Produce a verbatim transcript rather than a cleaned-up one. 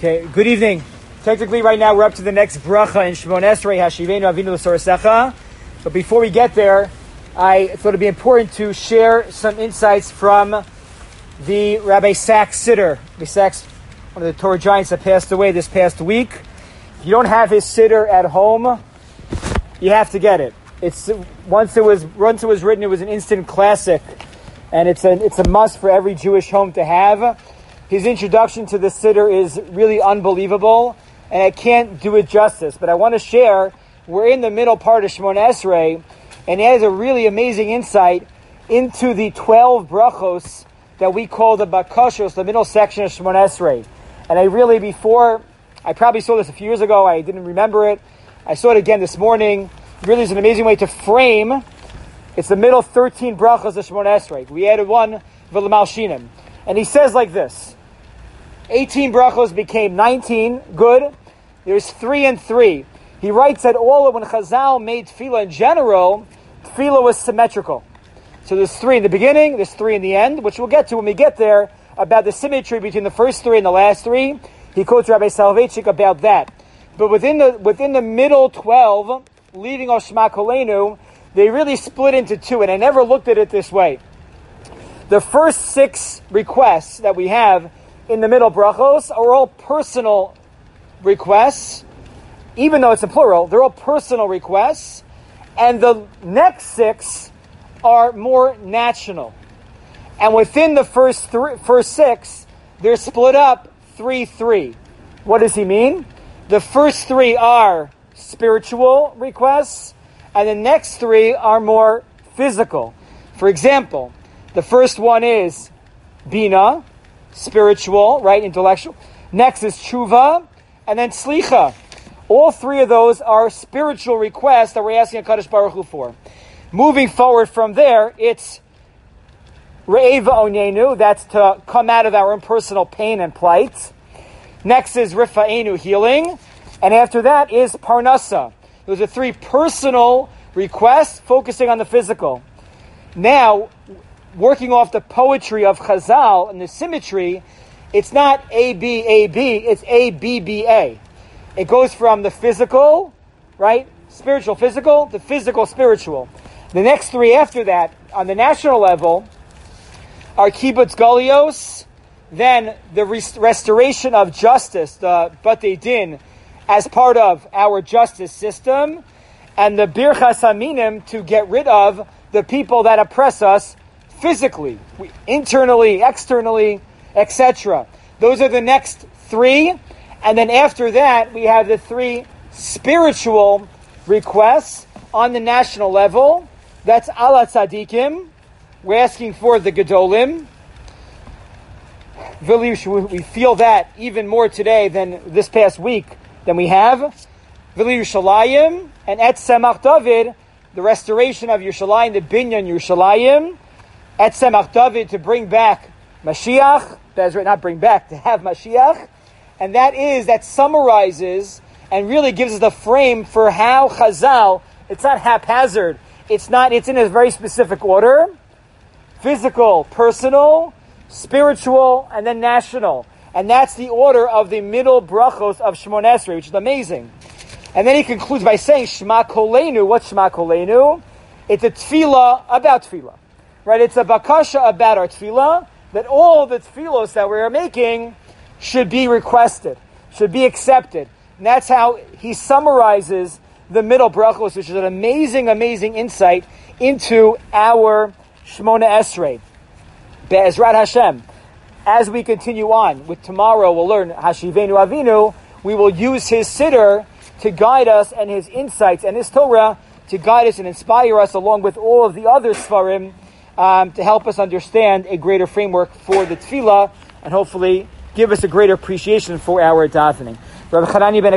Okay, good evening. Technically, right now, we're up to the next bracha in Shemon Esrei, Hashivenu Avinu L'Sorasecha. But before we get there, I thought it'd be important to share some insights from the Rabbi Sachs Siddur. Rabbi Sachs, one of the Torah giants that passed away this past week. If you don't have his Siddur at home, you have to get it. It's once it was once it was written, it was an instant classic, and it's a it's a must for every Jewish home to have. His introduction to the Siddur is really unbelievable, and I can't do it justice. But I want to share. We're in the middle part of Shemon Esrei, and it has a really amazing insight into the twelve brachos that we call the bakashos, the middle section of Shemon Esrei. And I really, before, I probably saw this a few years ago, I didn't remember it. I saw it again this morning. It really is an amazing way to frame. It's the middle thirteen brachos of Shemon Esrei. We added one, V'lemal Shinim. And he says like this, eighteen brachos became nineteen, good. There's three and three. He writes that all of when Chazal made tefillah in general, tefillah was symmetrical. So there's three in the beginning, there's three in the end, which we'll get to when we get there, about the symmetry between the first three and the last three. He quotes Rabbi Soloveitchik about that. But within the within the middle twelve, leaving off Shema Kolenu, they really split into two, and I never looked at it this way. The first six requests that we have in the middle brachos are all personal requests. Even though it's a plural, they're all personal requests. And the next six are more national. And within the first three, first six, they're split up three three. What does he mean? The first three are spiritual requests, and the next three are more physical. For example, the first one is bina, spiritual, right, intellectual. Next is tshuva, and then slicha. All three of those are spiritual requests that we're asking HaKadosh Baruch Hu for. Moving forward from there, it's re'eva onyenu, that's to come out of our own personal pain and plight. Next is rifa'enu, healing. And after that is parnasa. Those are three personal requests focusing on the physical. Now, working off the poetry of Chazal and the symmetry, it's not A, B, A, B, it's A, B, B, A. It goes from the physical, right, spiritual, physical, to physical, spiritual. The next three after that, on the national level, are kibbutz galios, then the rest- restoration of justice, the batei din, as part of our justice system, and the birchas haminim, to get rid of the people that oppress us physically, internally, externally, et cetera. Those are the next three. And then after that, we have the three spiritual requests on the national level. That's ala tzadikim. We're asking for the gedolim. We feel that even more today than this past week than we have. V'li Yerushalayim and Et Tzemach David, the restoration of Yerushalayim, the binyan Yerushalayim. Et Tzemach David, to bring back Mashiach. That's right, not bring back, to have Mashiach. And that is, that summarizes and really gives us the frame for how Chazal, it's not haphazard. It's not, it's in a very specific order. Physical, personal, spiritual, and then national. And that's the order of the middle brachos of Shemon Esrei, which is amazing. And then he concludes by saying, Shema Kolenu. What's Shema Kolenu? It's a tefillah about tefillah. Right? It's a bakasha about our tefillah, that all the tefillos that we are making should be requested, should be accepted. And that's how he summarizes the middle brachos, which is an amazing, amazing insight into our Shemona Esrei. Be'ezrat Hashem. As we continue on, with tomorrow we'll learn Hashivenu Avinu, we will use his Siddur to guide us, and his insights and his Torah to guide us and inspire us, along with all of the other Sfarim, um, to help us understand a greater framework for the Tefillah, and hopefully give us a greater appreciation for our davening. Rabbi Chananya ben